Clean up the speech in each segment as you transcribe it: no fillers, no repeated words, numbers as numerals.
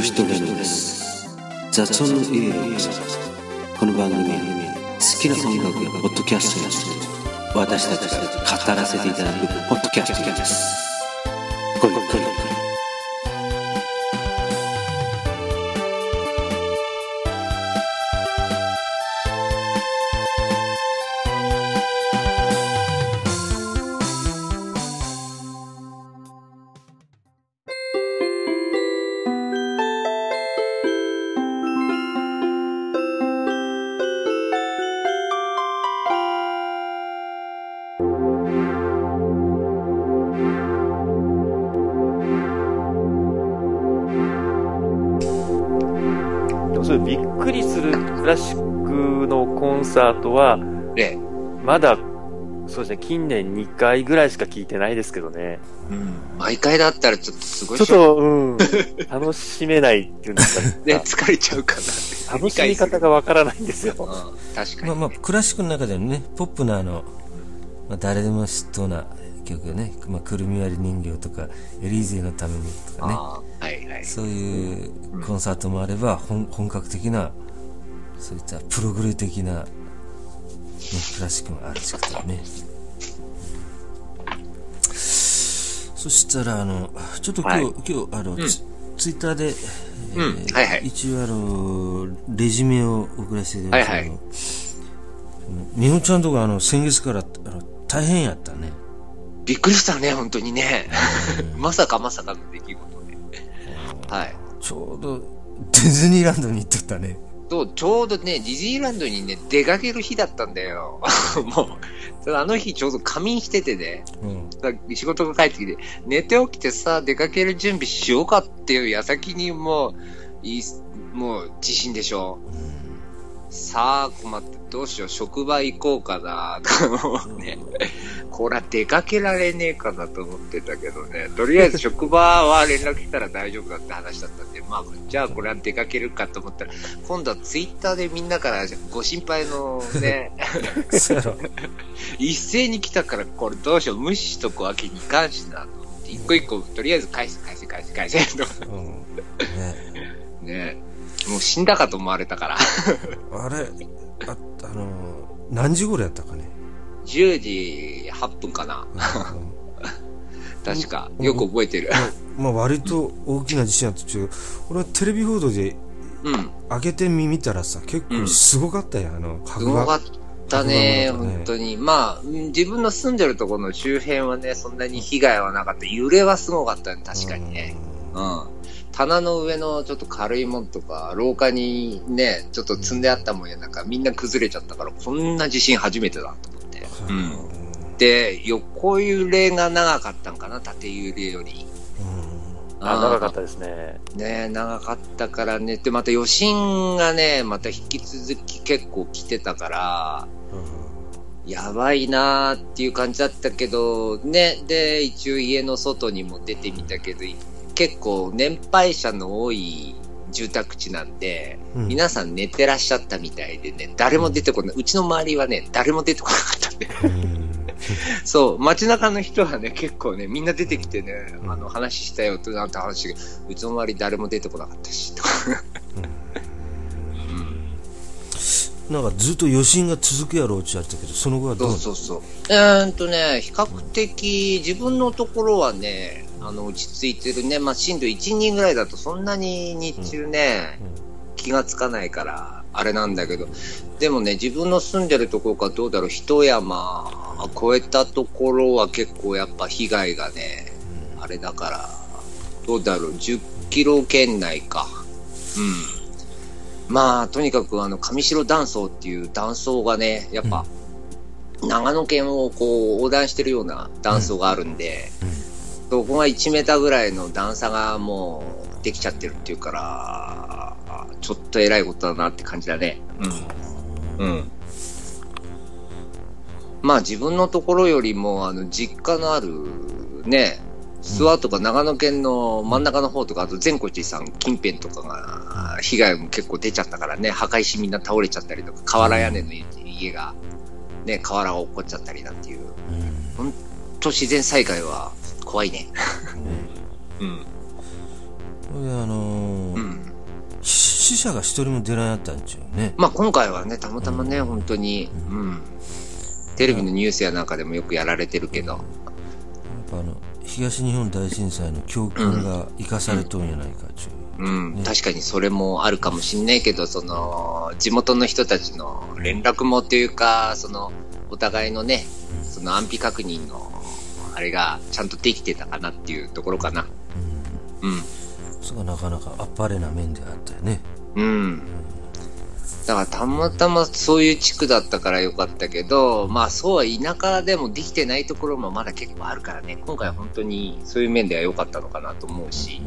人レノです。雑音の家へようこそ。この番組は好きな音楽やポッドキャストについて私たちが語らせていただくポッドキャストです。ごゆっくり。 びっくりするクラシックのコンサートは、まだそうですね、近年2回ぐらいしか聞いてないですけどね。 毎回だったらちょっとすごいちょっと、楽しめないっていうんですかね。 疲れちゃうかなって。 楽しみ方がわからないんですよ。 確かに、 ね。クラシックの中でもね、ポップな誰でも知っとうな曲ね、くるみ割り人形とか、エリーゼのためにとかね。そういうコンサートもあれば、本格的な、そういったプログレ的な、クラシックもあるしくてね。そしたら、ちょっと今日、ツイッターで、一応レジュメを送らせていただきます。みほちゃんとか先月から大変やったね。 びっくりしたね、本当にね。まさかの出来事で。はい。 ちょうどディズニーランドに行ってたね。 そう、ちょうどね、ディズニーランドにね、出かける日だったんだよ。もう、あの日ちょうど仮眠しててね、仕事が帰ってきて、寝て起きてさ、出かける準備しようかっていう矢先にもう地震でしょ。さあ、困って、どうしよう、職場行こうかな、ね。これは出かけられねえかなと思ってたけどね。とりあえず職場は連絡来たら大丈夫だって話だったんで、じゃあこれは出かけるかと思ったら、今度はツイッターでみんなからご心配のね、一斉に来たから、これどうしよう、無視しとくわけにいかんしな、と思って、一個一個、とりあえず返せ、と。ね。もう死んだかと思われたから。 あれ、何時頃やったかね。 10時8分かな。確か、よく覚えてる。 割と大きな地震やったけど、俺はテレビ報道で、開けて見たらさ、結構すごかったよ、 すごかったね、本当に。自分の住んでるところの周辺はね、そんなに被害はなかった。揺れはすごかったね、確かにね。棚の上のちょっと軽いもんとか、廊下にね、ちょっと積んであったもんやなんか、みんな崩れちゃったから、こんな地震初めてだと思って。で、横揺れが長かったんかな、縦揺れより。 長かったですね。 ね、長かったからね。で、また余震がね、また引き続き結構来てたから、やばいなーっていう感じだったけど、ね、で、一応家の外にも出てみたけど、結構年配者の多い住宅地なんで、皆さん寝てらっしゃったみたいでね、誰も出てこない。うちの周りはね、誰も出てこなかったんで。そう、街中の人はね、結構ね、みんな出てきてね、話したよとなんて話が、うちの周り誰も出てこなかったし、とか。 なんかずっと余震が続くやろうって言われたけど、その後はどう？ そう。比較的、自分のところはね、落ち着いてるね。震度1、2ぐらいだとそんなに日中ね、気がつかないから、あれなんだけど。でもね、自分の住んでるところかどうだろう、一山越えたところは結構やっぱ被害がね、あれだから、どうだろう、10キロ圏内か。とにかく上白断層っていう断層がね、やっぱ、長野県をこう横断してるような断層があるんで、そこが1メーターぐらいの段差がもうできちゃってるっていうから、ちょっと偉いことだなって感じだね。自分のところよりも実家のあるね、諏訪とか長野県の真ん中の方とか、あと善光寺さん近辺とかが被害も結構出ちゃったからね、墓石みんな倒れちゃったりとか、瓦屋根の家がね、瓦が落っこっちゃったりなんていう、本当自然災害は怖いね。 うん。 死者が一人も出られなかったんですよね。 まあ今回はね、たまたまね、本当に、テレビのニュースやなんかでもよくやられてるけど。やっぱ東日本大震災の教訓が生かされとるんじゃないかっていう。 確かにそれもあるかもしんないけど、地元の人たちの連絡もというか、お互いのね、安否確認の、あれがちゃんとできてたかなっていうところかな。 そこがなかなかあっぱれな面であったよね。 だからたまたまそういう地区だったからよかったけど、まあそうは田舎でもできてないところもまだ結構あるからね、今回は本当にそういう面では良かったのかなと思うし。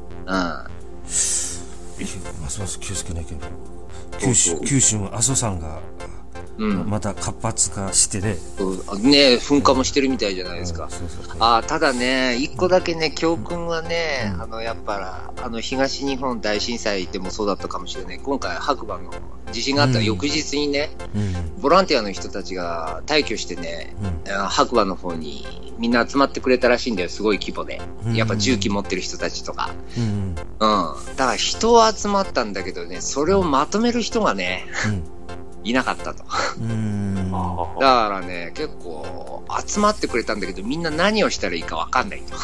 ますます気をつけなきゃ。九州の阿蘇山が、また活発化してね。 噴火もしてるみたいじゃないですか。ただね、一個だけね、教訓はね、やっぱ、東日本大震災でもそうだったかもしれない。今回、白馬の地震があった翌日にね、ボランティアの人たちが退去してね、白馬の方にみんな集まってくれたらしいんだよ、すごい規模で。やっぱ重機持ってる人たちとか。だから人は集まったんだけどね、それをまとめる人がね、いなかったと。だからね、結構集まってくれたんだけど、みんな何をしたらいいか分かんないと。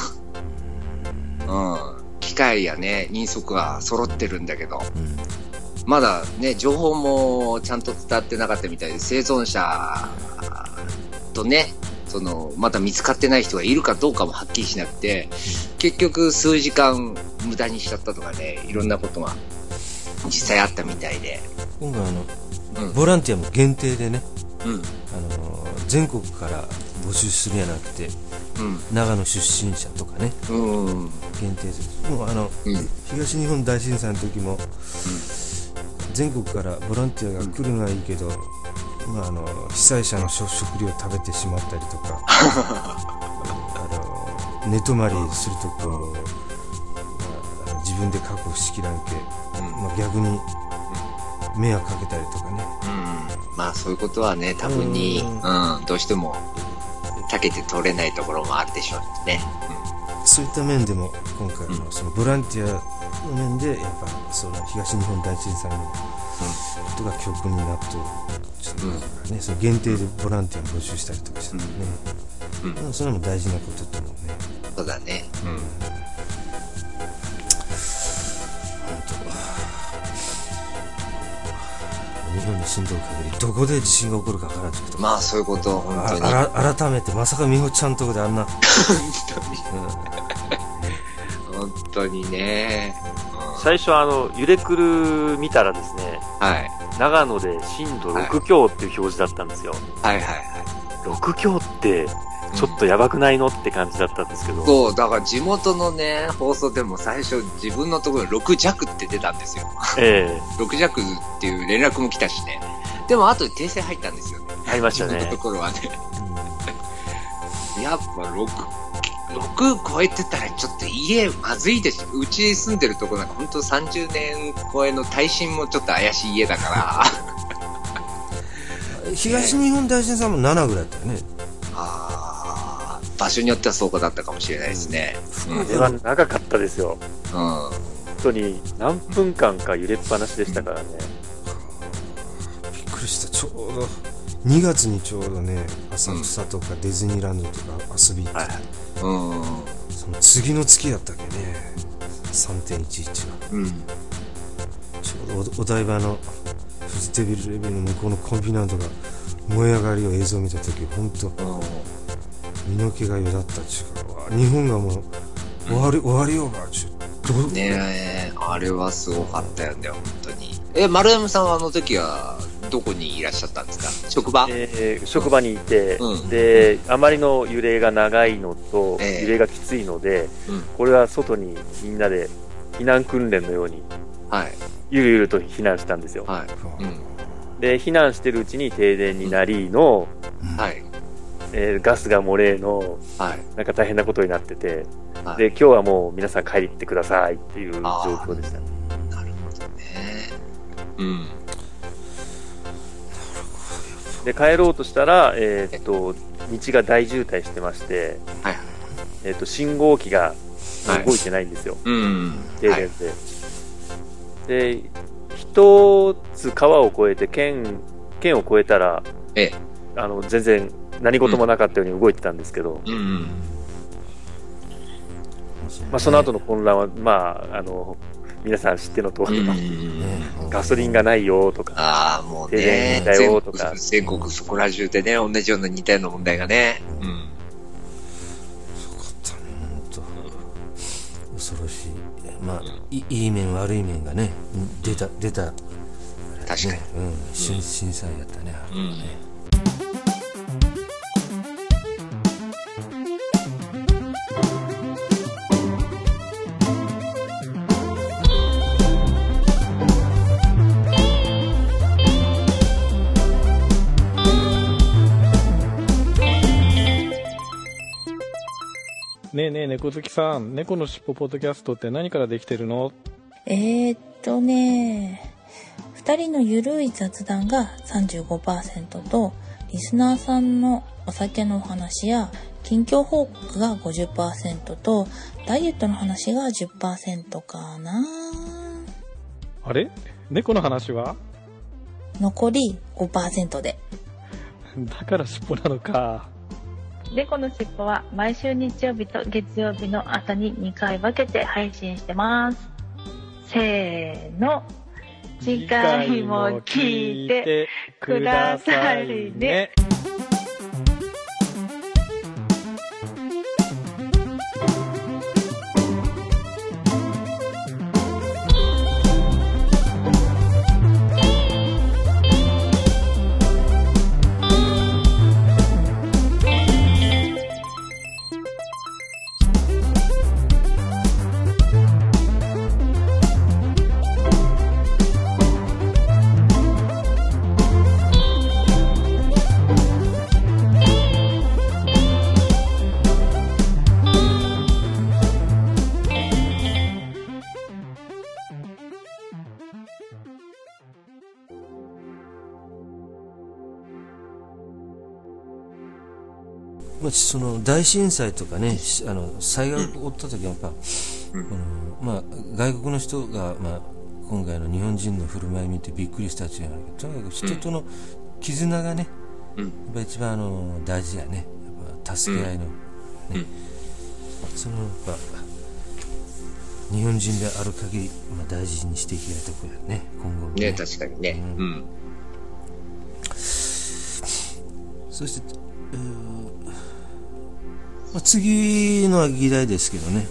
機械やね、人足が揃ってるんだけど、まだね、情報もちゃんと伝わってなかったみたいで、生存者とね、まだ見つかってない人がいるかどうかもはっきりしなくて、結局数時間無駄にしちゃったとかね、いろんなことが実際あったみたいで。 今回ボランティアも限定でね、全国から募集するんじゃなくて、長野出身者とかね、限定です。もう東日本大震災の時も、全国からボランティアが来るのはいいけど、被災者の食料を食べてしまったりとか、寝泊まりするとこう、自分で確保しきらんけ、逆に迷惑かけたりとかね。 まあそういうことはね、多分に、どうしても避けて通れないところもあるでしょうね。 そういった面でも今回のそのボランティアの面でやっぱ東日本大震災のことが教訓になってちょっとね、その限定でボランティア募集したりとかしてね、それも大事なことと思うね。 そうだね。 日本に住んでる限りどこで地震が起こるか分からんってこと。 まあそういうこと、本当に改めてまさか美穂ちゃんとこであんな本当にね。 最初揺れくる見たらですね、長野で震度6強っていう表示だったんですよ。6強ってちょっとやばくないのって感じだったんですけど。 そう、だから地元のね、放送でも最初自分のところ6弱って出たんですよ。6弱っていう連絡も来たしね。でも後で訂正入ったんですよね。 入りましたね。 自分のところはね。やっぱ6超えてたらちょっと家まずいでしょ。うち住んでるところなんか本当30年超えの耐震もちょっと怪しい家だから。 東日本大震災も7ぐらいだったよね。 場所によってはそうだったかもしれないですね。 これは長かったですよ。本当に何分間か揺れっぱなしでしたからね。 びっくりした。ちょうど2月にちょうどね、浅草とかディズニーランドとか遊び行って、その次の月だったっけね、3.11 が、ちょうどお台場のフジテレビの向こうのコンビナートが燃え上がりを映像を見た時、本当身の毛がよだったっちゅうか、日本がもう終わりようがちゅうね。あれはすごかったよね、本当に。丸山さんはあの時はどこにいらっしゃったんですか？職場？ 職場にいて、であまりの揺れが長いのと、揺れがきついので、これは外にみんなで避難訓練のように、ゆるゆると避難したんですよ。で避難してるうちに停電になりの、ガスが漏れの、なんか大変なことになってて、で今日はもう皆さん帰ってくださいっていう状況でした。 なるほどね。 で帰ろうとしたら、道が大渋滞してまして、信号機が動いてないんですよ、停電で。で一つ川を越えて県を越えたら、全然何事もなかったように動いてたんですけど、その後の混乱は、皆さん知っての通りの、ガソリンがないよとか、 もうね、 だよとか、 全国そこら中でね、同じような似たような問題がね。 そうかったね、本当。恐ろしい。いい面悪い面がね、出た。 確かに。 震災やったね。 ねえねえ猫好きさん、猫のしっぽポッドキャストって何からできてるの 2人のゆるい雑談が 35% と、リスナーさんのお酒のお話や近況報告が 50% と、ダイエットの話が 10% かな。 あれ？猫の話は？ 残り 5% で。 だからしっぽなのか。 猫のしっぽは毎週日曜日と月曜日の朝に2回分けて配信してます。せーの。次回も聞いてくださいね。 その大震災とかね、災害が起こった時はやっぱ、外国の人が、今回の日本人の振る舞い見てびっくりしたっていうのはとにかく人との絆がね、やっぱ一番大事やね。やっぱ助け合いの、ね、そのやっぱ日本人である限り、大事にしていきたいところやね、今後もね。 確かにね。 そして、次の議題ですけどね。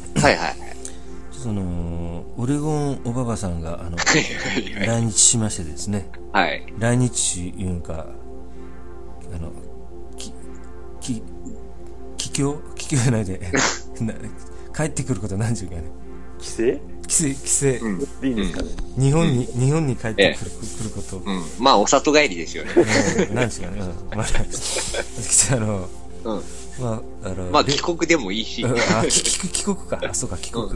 オレゴンおばばさんが来日しましてですね。来日いうのか帰郷じゃないで帰ってくることなんていうかね。 帰省、いいんですかね。 日本に帰ってくること。 お里帰りですよね。 なんですかね。 帰国でもいいし。 帰国か。そうか、帰国。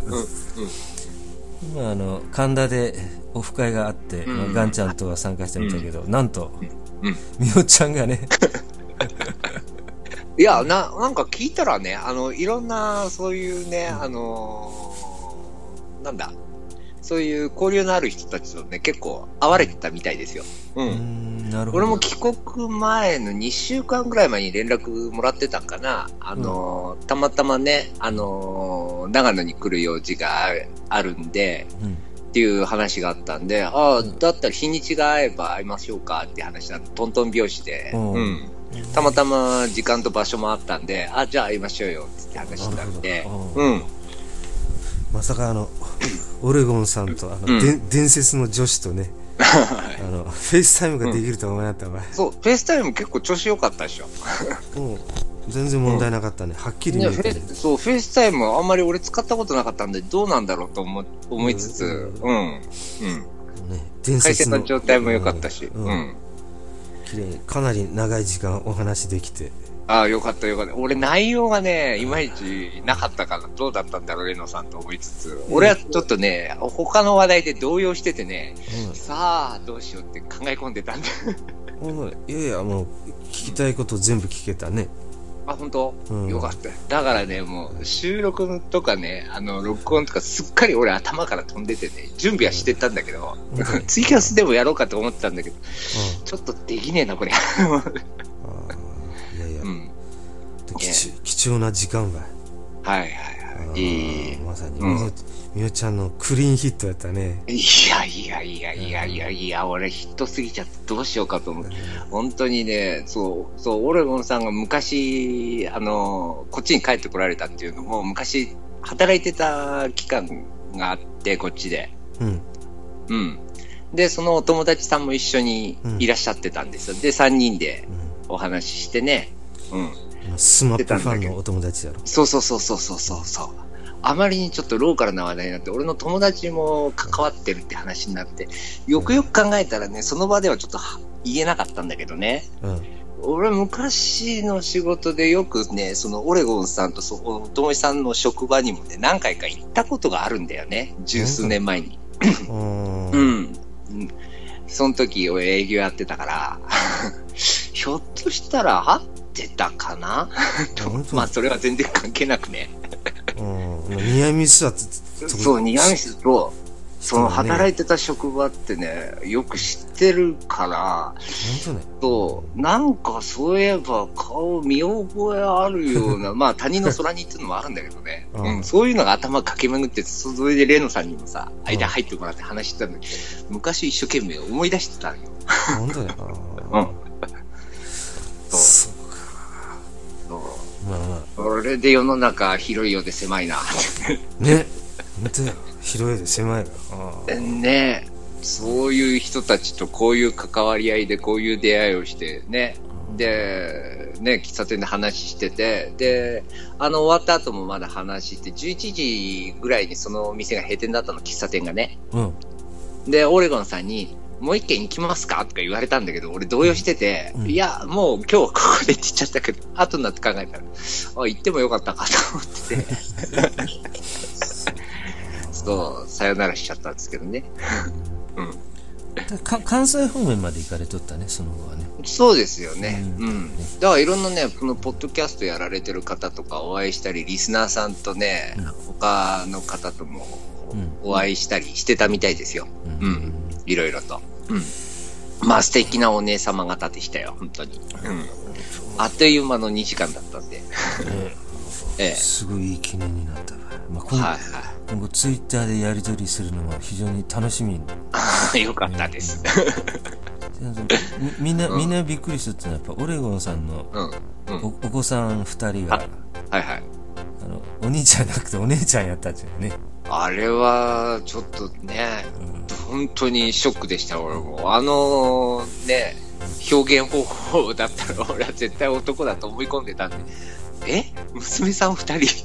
神田でオフ会があって、ガンちゃんとは参加してみたけど、なんと、みおちゃんがね。 いや、なんか聞いたらね、いろんな、そういうね、そういう交流のある人たちとね、結構会われてたみたいですよ。 なるほど。 俺も帰国前の2週間ぐらい前に連絡もらってたんかな。たまたまね、長野に来る用事があるんで、っていう話があったんで、だったら日にちが合えば会いましょうかって話なんで、トントン拍子で、たまたま時間と場所もあったんで、じゃあ会いましょうよって話したんで、 まさかオレゴンさんと伝説の女子とね、フェイスタイムができるとは思わなかったわ。 そう、フェイスタイム結構調子良かったでしょ。 全然問題なかったね。はっきり見えて。 そう、フェイスタイムあんまり俺使ったことなかったんで、どうなんだろうと思いつつ、回線の状態も良かったし、 綺麗にかなり長い時間お話できて。 よかった。俺内容がね、いまいちなかったからどうだったんだろう、レノさんと思いつつ、俺はちょっとね、他の話題で動揺しててね、さあ、どうしようって考え込んでたんで。 いやいや、もう、聞きたいこと全部聞けたね。 あ、本当、よかった。だからね、もう、収録とかね、録音とかすっかり俺頭から飛んでてね、準備はしてたんだけど、ツイキャスでもやろうかと思ってたんだけど、ちょっとできねえな、これ。いやいや、貴重な時間が。 はいはいはい。 まさに、みおちゃんのクリーンヒットやったね。 いや、俺ヒットすぎちゃってどうしようかと思って。本当にね、そう、オレゴンさんが昔、こっちに帰ってこられたっていうのも、昔、働いてた期間があって、こっちで。で、そのお友達さんも一緒にいらっしゃってたんですよ。で、3人でお話ししてね。 スマップファンのお友達やろ。 そう。あまりにちょっとローカルな話題になって、俺の友達も関わってるって話になって、よくよく考えたらね、その場ではちょっと言えなかったんだけどね。俺昔の仕事でよくね、そのオレゴンさんとお友達さんの職場にもね、何回か行ったことがあるんだよね。十数年前に。その時俺営業やってたから、ひょっとしたら会ってたかなまあそれは全然関係なくね。 ニアミスはそう、ニアミスと、その働いてた職場ってね、よく知ってるから、そう、なんかそういえば顔見覚えあるような、まあ谷の空にっていうのもあるんだけどね、そういうのが頭駆け巡ってて、それでレノさんにもさ、間入ってもらって話してたのに、昔一生懸命思い出してたんよ。 本当だよ。 そうか。それで世の中広いようで狭いな。 ね。本当や。広いようで狭いよ。 ね。そういう人たちとこういう関わり合いでこういう出会いをしてね。で、ね、喫茶店で話してて、で、終わった後もまだ話して、11時ぐらいにその店が閉店だったの、喫茶店がね。で、オレゴンさんに、もう一軒行きますかとか言われたんだけど、俺動揺してて、いや、もう今日はここでって言っちゃったけど、後になって考えたら、行ってもよかったかと思ってて、そう、さよならしちゃったんですけどね。 関西方面まで行かれとったね、その後はね。 そうですよね。だからいろんなね、このポッドキャストやられてる方とかお会いしたり、リスナーさんとね、他の方ともお会いしたりしてたみたいですよ。いろいろと。まあ素敵なお姉様方でしたよ、本当に。あっという間の2時間だったんで。 すごいいい記念になったわ。今後ツイッターでやり取りするのは非常に楽しみに。 よかったです。 みんなびっくりしたってのはやっぱオレゴンさんのお子さん2人が、お兄ちゃんじゃなくてお姉ちゃんやったんですよね。 あれはちょっとね、本当にショックでした。俺もね、表現方法だったら俺は絶対男だと思い込んでたんで、娘さん2人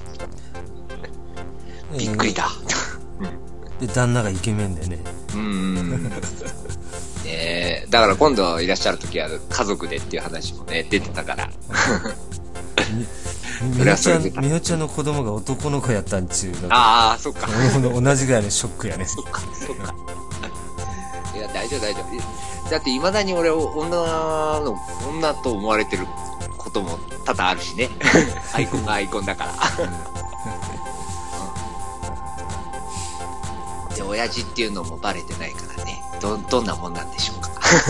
びっくりだ。 で旦那がイケメンでね。 だから今度いらっしゃる時は家族でっていう話もね出てたから。 みほちゃんの子供が男の子やったんちゅうの。 そっか。 同じぐらいのショックやね。 そっか。いや、大丈夫。だって未だに俺女と思われてることも多々あるしね。アイコンがアイコンだから。で、親父っていうのもバレてないからね。どんなもんなんでしょうか。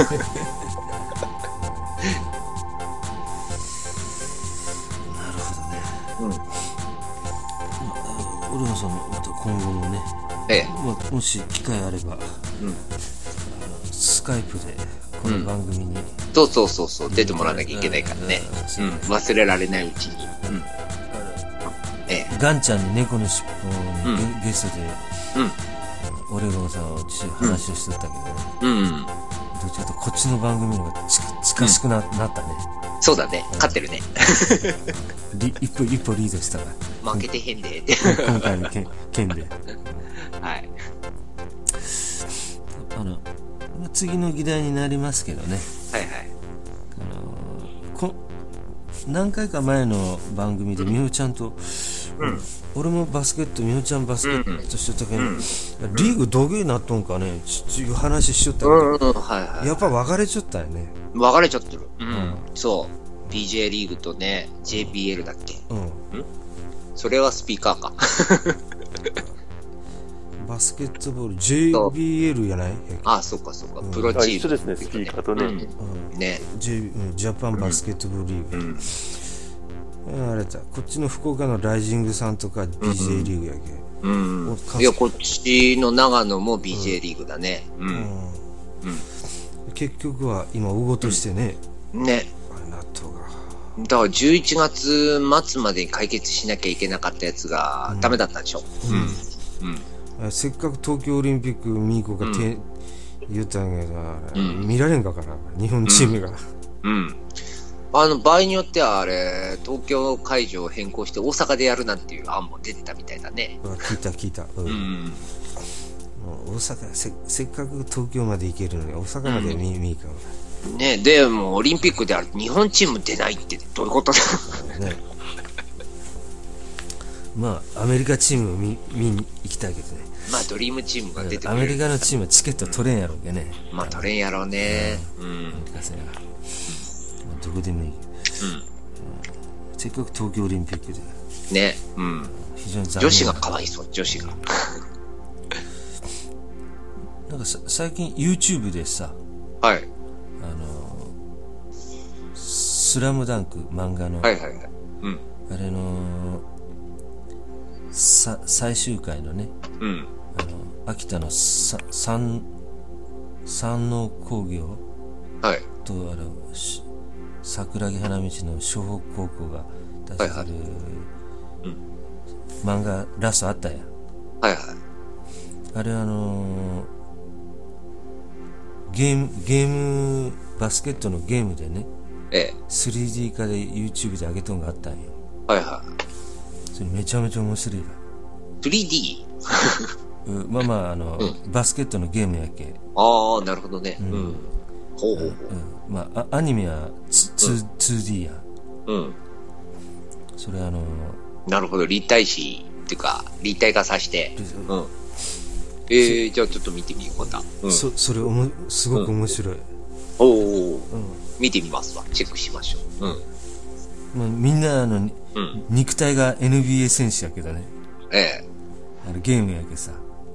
オレゴンさんもまた今後もね、もし機会あれば、スカイプでこの番組に、 そう出てもらわなきゃいけないからね。忘れられないうちに。 ガンちゃんに猫の尻尾にゲストで、オレゴンさんを話をしとったけどね。どっちかとこっちの番組の方が近しくなったね。 そうだね、勝ってるね。 一歩リードしたから。 負けてへんで。 今回の件で。 はい。 次の議題になりますけどね。何回か前の番組でみほちゃんと、俺もバスケット、みほちゃんバスケットしとったけど、リーグどげになっとんかねっていう話しとったけど、やっぱ別れちゃったよね。 別れちゃってる。そ BJ リーグとね、JBL だっけ？それはスピーカーか。 バスケットボール JBL じゃない？ あ、そうかそうか。プロチーム。 一緒ですね、スピーカーとね。 ね。 ジャパンバスケットボールリーグ。あれだ、こっちの福岡のライジングさんとか BJ リーグやけ。 いや、こっちの長野も BJ リーグだね。 結局は今、大としてね。 ね。 納豆が。 だから11月末までに解決しなきゃいけなかったやつがダメだったでしょ。 せっかく東京オリンピックミーコが言ったんやけど、見られんかから、日本チームが。 場合によってはあれ、東京会場を変更して大阪でやるなんていう案も出てたみたいだね。 聞いた。大阪、せっかく東京まで行けるのに大阪まで見いかん。 ね、でもオリンピックである日本チーム出ないってどういうことだね。 まあアメリカチームを見に行きたいけどね。 まあドリームチームが出てくる。 アメリカのチームはチケット取れんやろうけどね。 まあ取れんやろうね。 どこでもいい。せっかく東京オリンピックで。 ね。 非常に残念。 女子がかわいそう、女子が。 なんか最近 YouTube でさ、 はい。 スラムダンク漫画の、あれの最終回のね、秋田の山王工業と桜木花道の湘北高校が出してる漫画ラストあったやん。あれゲームバスケットのゲームでね、3D 化で YouTube で上げとんがあったんよ。それめちゃめちゃ面白いわ。 3D？ バスケットのゲームやけ。 ああ、なるほどね。ほう。 まあアニメは 2D や。それなるほど、立体視っていうか立体化させて。じゃあちょっと見てみよう、また。 それすごく面白い。 見てみますわ。チェックしましょう。 みんな肉体が NBA 選手やけどね。ゲームやけさ。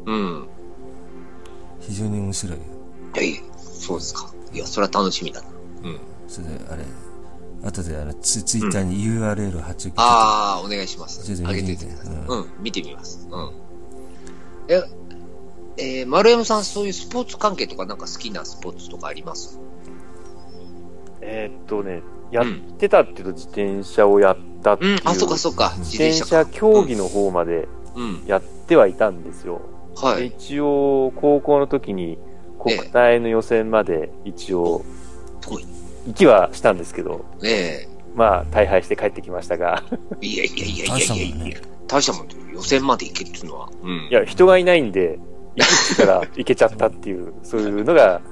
非常に面白いよ。 そうですか。いや、それは楽しみだな。 それで後でツイッターに URL を貼っちゃうけど。 お願いします。あげてて。見てみます。丸山さん、そういうスポーツ関係とかなんか好きなスポーツとかあります？ やってたっていうと自転車をやったっていう。 そうか。 自転車競技の方までやってはいたんですよ。一応、高校の時に国体の予選まで一応、行きはしたんですけど、まあ、大敗して帰ってきましたが。 いや。大したもんで予選まで行けるっていうのは。 いや、人がいないんで、行くから行けちゃったっていう、そういうのが、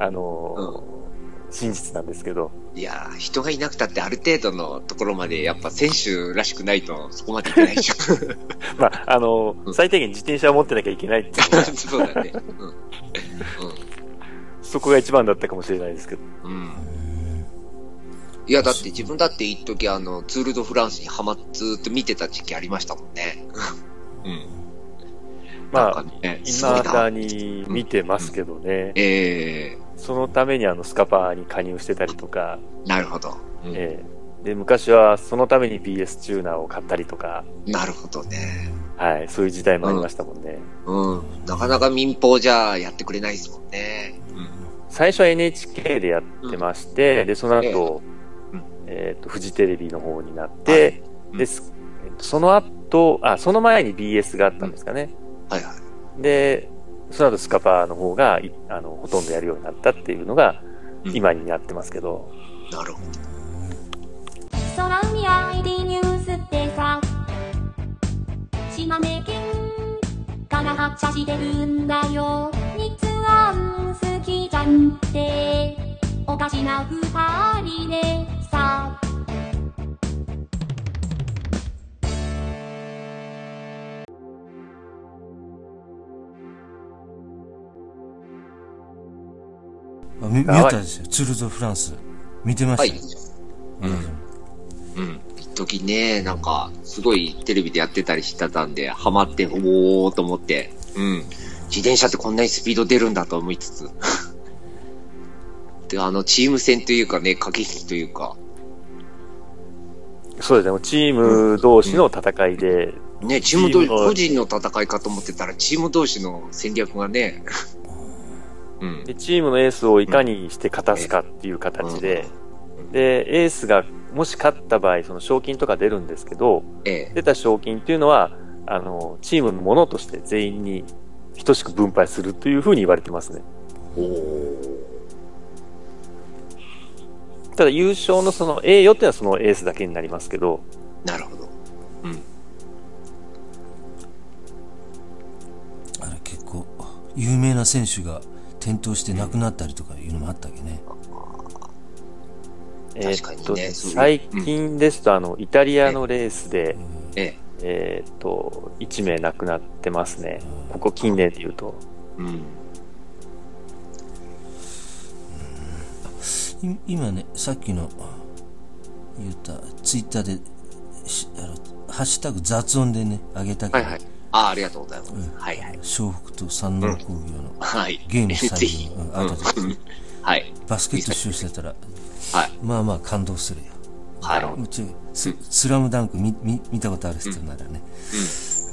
真実なんですけど。 いやー、人がいなくたってある程度のところまでやっぱ選手らしくないとそこまでいけないでしょ。 まあ、最低限自転車を持ってなきゃいけないっていうのはそうだね。 そこが一番だったかもしれないですけど。 いや、だって自分だって一時ツール・ド・フランスにずっと見てた時期ありましたもんね。 まあ、今だに見てますけどね。そのためにスカパーに加入してたりとか。 なるほど。 で、昔はそのために BS チューナーを買ったりとか。 なるほどね。 はい、そういう時代もありましたもんね。 なかなか民放じゃやってくれないですもんね。 最初は NHK でやってまして、で、その後、フジテレビの方になって、で、その後、その前に BS があったんですかね。で、その後スカパーの方がほとんどやるようになったっていうのが今になってますけど。 なるほど。 空海 ID ニュースってさ、島根県から発車してるんだよ。日安好きじゃんっておかしな二人でさ。 見たんですよ、ツール・ド・フランス。見てました。 時ね、なんか、すごいテレビでやってたりしてたんで、ハマって、おーと思って、うん。自転車ってこんなにスピード出るんだと思いつつ。で、チーム戦というかね、駆け引きというか。 そうですね、チーム同士の戦いで。 ね、チーム同士、個人の戦いかと思ってたら、チーム同士の戦略がね。 うん、でチームのエースをいかにして勝たすかっていう形で、で、エースがもし勝った場合、その賞金とか出るんですけど、出た賞金っていうのは、チームのものとして全員に等しく分配するというふうに言われてますね。ただ優勝のその栄誉っていうのはそのエースだけになりますけど。 なるほど。うん。 あれ結構、有名な選手が転倒して亡くなったりとかいうのもあったっけね。 確かにね。 最近ですと、イタリアのレースで、1名亡くなってますね。ここ近年で言うと。 今ね、さっきの言ったツイッターでハッシュタグ雑音でね上げたけど、 ありがとうございます。はいはい。 湘北と山王工業のゲーム最後の後で、バスケット集してたら、まあまあ感動するよ。スラムダンク見たことある人ならね、